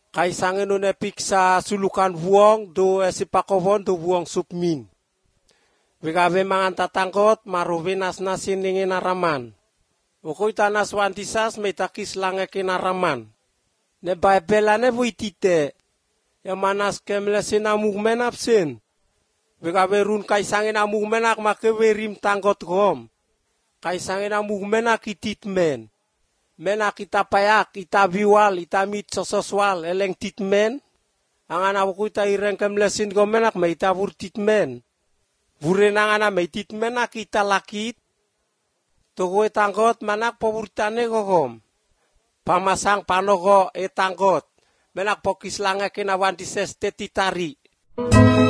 Kaisange nune piksa sulukan buong do esipakovon do buong submin. Wikawe mangan tatangkot maruwe nas-nasin ningin araman. Ukoi tanas wantisas metakis lange kinaraman. Ne baibelane buitite. Yang manas kemlesin amugmen absen. Wikawe run kaisange amugmenak makewe rim tangkot gom. Kaisange amugmenak ititmen. Menak itapayak, itabiwal, itamit sososwal, eleng titmen. Angan aku ita ireng kemlesin gomenak me itabur titmen. Burenangan me titmenak ita lakit. Toko etangkot manak poburtane gogom. Pamasang panogo etangkot. Menak pokis lange kinawan dises tetitari.